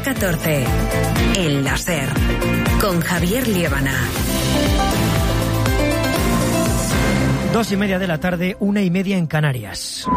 14. El láser. Con Javier Liébana. 2:30 de la tarde, 1:30 en Canarias.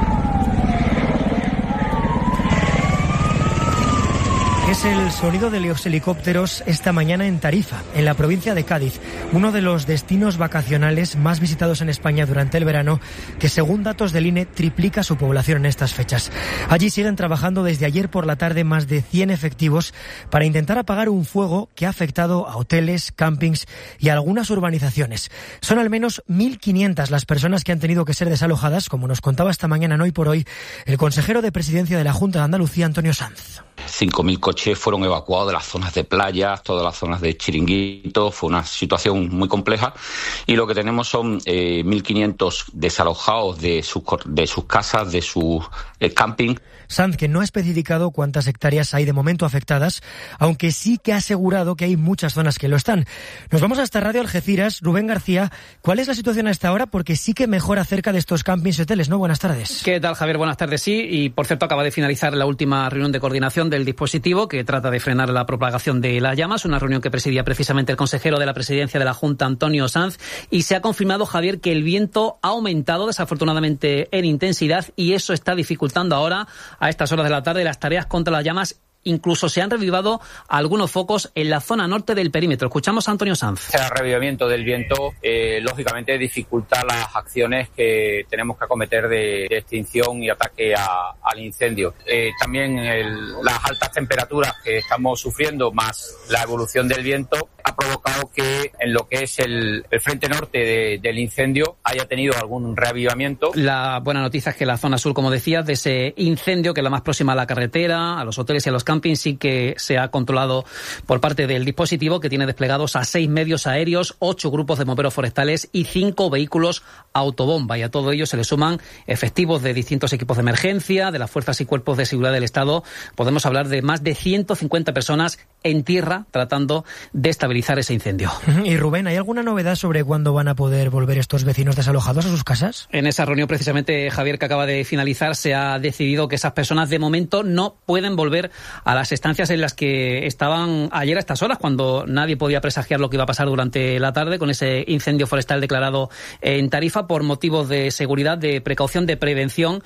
Es el sonido de los helicópteros esta mañana en Tarifa, en la provincia de Cádiz, uno de los destinos vacacionales más visitados en España durante el verano, que según datos del INE triplica su población en estas fechas. Allí siguen trabajando desde ayer por la tarde más de 100 efectivos para intentar apagar un fuego que ha afectado a hoteles, campings y a algunas urbanizaciones. Son al menos 1.500 las personas que han tenido que ser desalojadas, como nos contaba esta mañana en Hoy por Hoy el consejero de Presidencia de la Junta de Andalucía, Antonio Sanz. 5.000 coches fueron evacuados de las zonas de playa, todas las zonas de chiringuitos. Fue una situación muy compleja y lo que tenemos son 1.500 desalojados de sus casas, de sus camping. Sanz, que no ha especificado cuántas hectáreas hay de momento afectadas, aunque sí que ha asegurado que hay muchas zonas que lo están. Nos vamos hasta Radio Algeciras. Rubén García, ¿cuál es la situación a esta hora? Porque sí que mejora cerca de estos campings y hoteles, ¿no? Buenas tardes. ¿Qué tal, Javier? Buenas tardes, sí. Y, por cierto, acaba de finalizar la última reunión de coordinación del dispositivo que trata de frenar la propagación de las llamas, una reunión que presidía precisamente el consejero de la Presidencia de la Junta, Antonio Sanz, y se ha confirmado, Javier, que el viento ha aumentado desafortunadamente en intensidad y eso está dificultando ahora, a estas horas de la tarde, las tareas contra las llamas. Incluso se han revivado algunos focos en la zona norte del perímetro. Escuchamos a Antonio Sanz. El revivimiento del viento, lógicamente, dificulta las acciones que tenemos que acometer de extinción y ataque al incendio. También las altas temperaturas que estamos sufriendo, más la evolución del viento, ha provocado que en lo que es el frente norte del incendio haya tenido algún reavivamiento. La buena noticia es que la zona sur, como decías, de ese incendio, que es la más próxima a la carretera, a los hoteles y a los campings, sí que se ha controlado por parte del dispositivo, que tiene desplegados a 6 medios aéreos, 8 grupos de bomberos forestales y 5 vehículos autobomba. Y a todo ello se le suman efectivos de distintos equipos de emergencia, de las fuerzas y cuerpos de seguridad del Estado. Podemos hablar de más de 150 personas en tierra tratando de estabilizar ese incendio. Y Rubén, ¿hay alguna novedad sobre cuándo van a poder volver estos vecinos desalojados a sus casas? En esa reunión, precisamente, Javier, que acaba de finalizar, se ha decidido que esas personas de momento no pueden volver a las estancias en las que estaban ayer a estas horas, cuando nadie podía presagiar lo que iba a pasar durante la tarde con ese incendio forestal declarado en Tarifa. Por motivos de seguridad, de precaución, de prevención,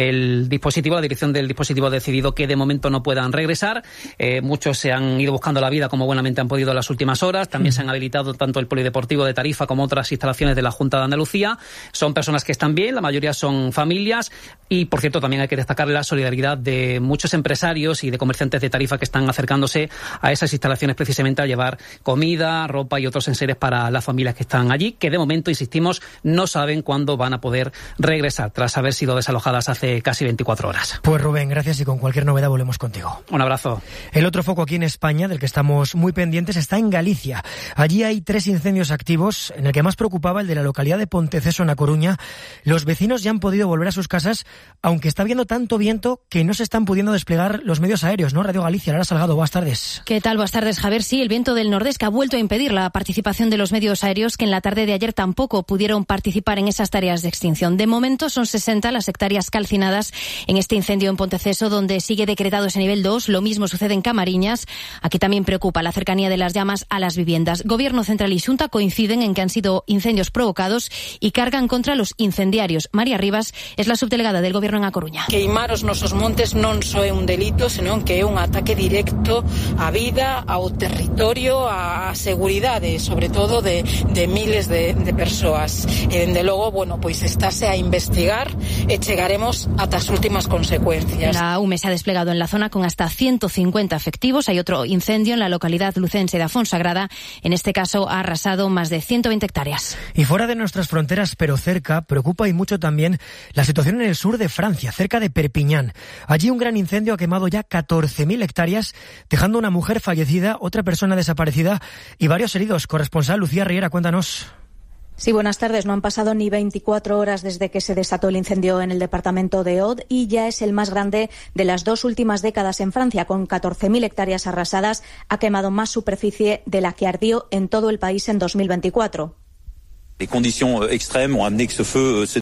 la dirección del dispositivo ha decidido que de momento no puedan regresar. Muchos se han ido buscando la vida como buenamente han podido en las últimas horas. También se han habilitado tanto el polideportivo de Tarifa como otras instalaciones de la Junta de Andalucía. Son personas que están bien, la mayoría son familias y, por cierto, también hay que destacar la solidaridad de muchos empresarios y de comerciantes de Tarifa que están acercándose a esas instalaciones precisamente a llevar comida, ropa y otros enseres para las familias que están allí, que de momento, insistimos, no saben cuándo van a poder regresar tras haber sido desalojadas hace casi 24 horas. Pues Rubén, gracias, y con cualquier novedad volvemos contigo. Un abrazo. El otro foco aquí en España, del que estamos muy pendientes, está en Galicia. Allí hay 3 incendios activos. En el que más preocupaba, el de la localidad de Ponteceso, en A Coruña. Los vecinos ya han podido volver a sus casas, aunque está habiendo tanto viento que no se están pudiendo desplegar los medios aéreos, ¿no? Radio Galicia, Lara Salgado, buenas tardes. ¿Qué tal? Buenas tardes, Javier. Sí, el viento del nordés que ha vuelto a impedir la participación de los medios aéreos, que en la tarde de ayer tampoco pudieron participar en esas tareas de extinción. De momento son 60 las hectáreas calcinadas en este incendio en Ponteceso, donde sigue decretado ese nivel 2. Lo mismo sucede en Camariñas. Aquí también preocupa la cercanía de las llamas a las viviendas. Gobierno central y Xunta coinciden en que han sido incendios provocados y cargan contra los incendiarios. María Rivas es la subdelegada del Gobierno en A Coruña. Queimar os nosos montes non só é un delito, senón que é un ataque directo á vida, ao territorio, á seguridade, sobre todo de miles de persoas. E, dende logo, pois estáse a investigar e chegaremos ata as últimas consecuencias. La UME se ha desplegado en la zona con hasta 150 efectivos. Hay otro incendio en la localidad lucense de Afonsagrada. En este caso ha arrasado más de 120 hectáreas. Y fuera de nuestras fronteras, pero cerca, preocupa y mucho también la situación en el sur de Francia, cerca de Perpiñán. Allí un gran incendio ha quemado ya 14.000 hectáreas, dejando una mujer fallecida, otra persona desaparecida y varios heridos. Corresponsal Lucía Riera, cuéntanos. Sí, buenas tardes. No han pasado ni 24 horas desde que se desató el incendio en el departamento de Aude y ya es el más grande de las 2 últimas décadas en Francia. Con 14.000 hectáreas arrasadas, ha quemado más superficie de la que ardió en todo el país en 2024. Les conditions extrêmes ont amené que ce feu